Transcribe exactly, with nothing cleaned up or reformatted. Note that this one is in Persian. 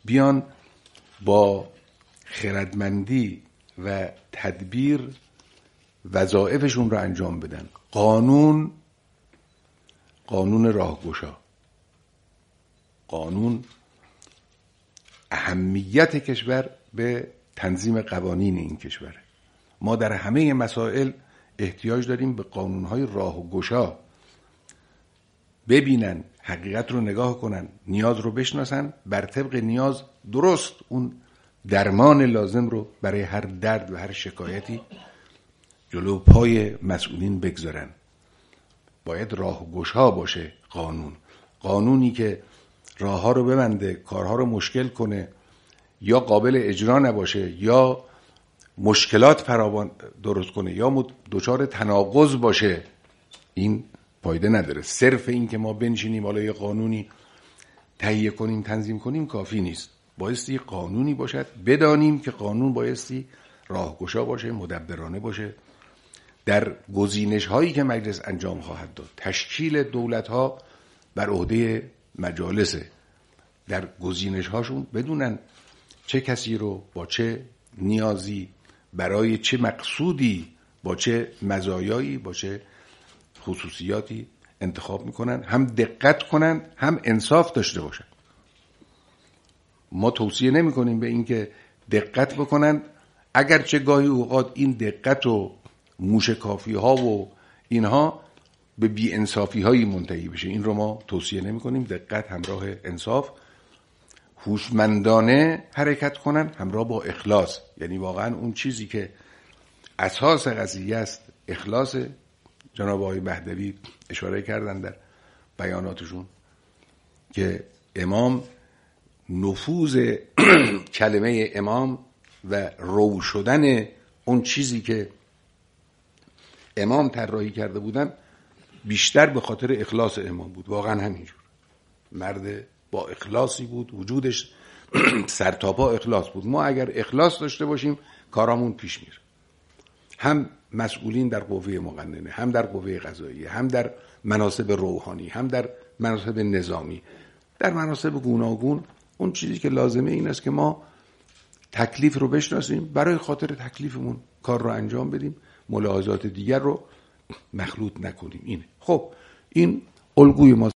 بیان با خردمندی و تدبیر وظایفشون رو انجام بدن. قانون قانون راهگشا، قانون اهمیت کشور به تنظیم قوانین این کشوره. ما در همه مسائل احتیاج داریم به قانونهای راهگشا، ببینن، حقیقت رو نگاه کنن، نیاز رو بشناسن، بر طبق نیاز درست اون درمان لازم رو برای هر درد و هر شکایتی جلو پای مسئولین بگذارن. باید راهگشا باشه قانون، قانونی که راهها رو ببنده، کارها رو مشکل کنه یا قابل اجرا نباشه یا مشکلات فراوان درست کنه یا دچار تناقض باشه، این فایده نداره. صرف این که ما بنشینیم حالا یه قانونی تهیه کنیم تنظیم کنیم کافی نیست. بایستی قانونی باشد، بدانیم که قانون بایستی راهگشا باشه، مدبرانه باشه. در گزینش هایی که مجلس انجام خواهد داد، تشکیل دولت ها بر عهده مجالسه، در گزینش هاشون بدونن چه کسی رو با چه نیازی برای چه مقصودی با چه مزایایی با چه خصوصیاتی انتخاب میکنن، هم دقت کنن هم انصاف داشته باشن. ما توصیه نمی کنیم به این که دقت بکنن، اگرچه گاهی اوقات این دقت و موشکافی ها و اینها به بی انصافی هایی منتهی بشه، این رو ما توصیه نمی کنیم. دقت همراه انصاف، هوشمندانه حرکت کنن همراه با اخلاص. یعنی واقعا اون چیزی که اساس قضیه است اخلاص. جناب آقای مهدوی اشاره کردن در بیاناتشون که امام نفوذ کلمه امام و رو شدن اون چیزی که امام طراحی کرده بودن بیشتر به خاطر اخلاص امام بود. واقعا همینجور مرد با اخلاصی بود، وجودش سرتاپا اخلاص بود. ما اگر اخلاص داشته باشیم کارامون پیش میره. هم مسئولین در قوه مقننه، هم در قوه قضاییه، هم در مناصب روحانی، هم در مناصب نظامی، در مناصب گوناگون، اون چیزی که لازمه این است که ما تکلیف رو بشناسیم، برای خاطر تکلیفمون کار رو انجام بدیم، ملاحظات دیگر رو مخلوط نکنیم. اینه. خب این الگوی ما